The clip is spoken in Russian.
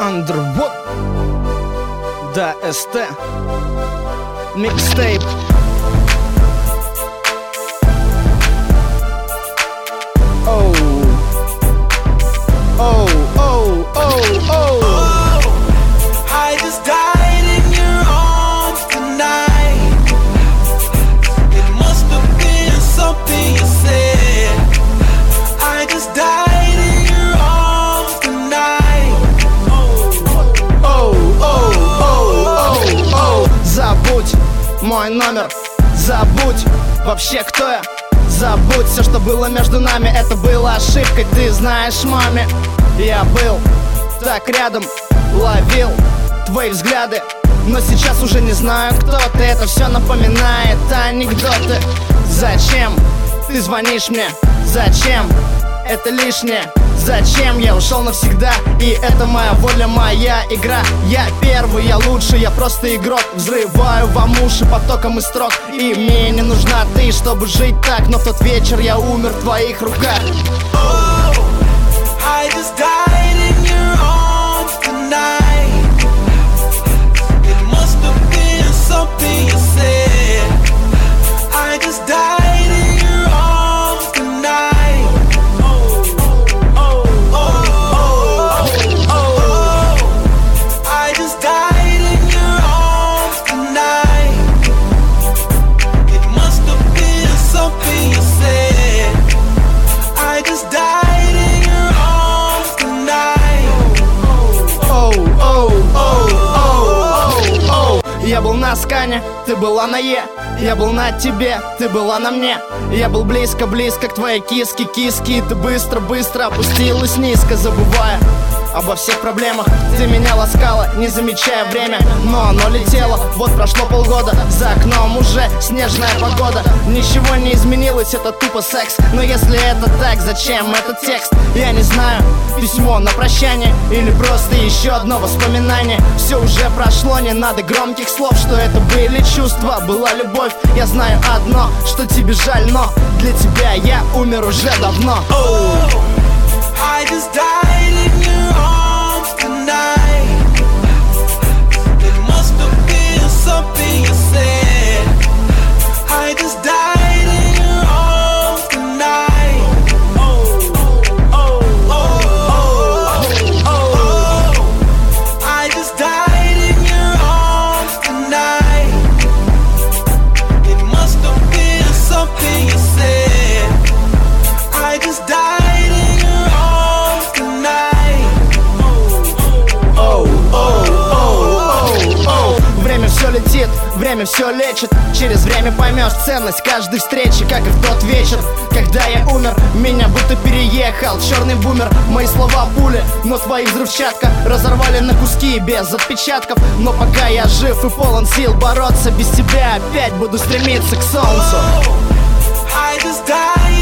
Underwood, да, СТ, микстейп. Оу, оу, оу, оу, оу. I just died in your arms tonight. It must have been something you said. I just died in your arms tonight. Оу, оу, оу, оу, оу. Забудь мой номер, забудь вообще кто я. Забудь все, что было между нами, это была ошибкой, ты знаешь, маме. Я был так рядом, ловил твои взгляды, но сейчас уже не знаю, кто ты. Это все напоминает анекдоты. Зачем ты звонишь мне? Зачем? Это лишнее. Зачем я ушел навсегда? И это моя воля, моя игра. Я первый, я лучший, я просто игрок. Взрываю вам уши потоком из строк. И мне не нужна ты, чтобы жить так. Но в тот вечер я умер в твоих руках. Oh, I just died in your arms tonight. It must have been something you said. I just died in your arms tonight. I just died in your arms tonight. It must have been something you said. I just died in your arms tonight. Оу, оу, оу, оу, оу. Я был на скане, ты была на Е. Я был на тебе, ты была на мне. Я был близко-близко к твоей киске, киски. И ты быстро-быстро опустилась низко, забывая обо всех проблемах. Ты меня ласкала, не замечая время, но оно летело. Вот прошло полгода, за окном уже снежная погода. Ничего не изменилось, это тупо секс. Но если это так, зачем этот текст? Я не знаю, письмо на прощание или просто еще одно воспоминание. Все уже прошло, не надо громких слов, что это были чувства, была любовь. Я знаю одно, что тебе жаль, но для тебя я умер уже давно. Oh, I just died in your arms tonight. It must have been something you said. I just died in your arms tonight. I just died in your arms tonight. It must have been something you said. I just died in your arms tonight. Оу, оу, оу, оу, оу. Время все летит, время все лечит. Через время поймешь ценность каждой встречи, как и в тот вечер, когда я умер. Меня будто переехал черный бумер. Мои слова пули, но твои взрывчатка разорвали на куски без отпечатков. Но пока я жив и полон сил бороться, без тебя опять буду стремиться к солнцу. I just died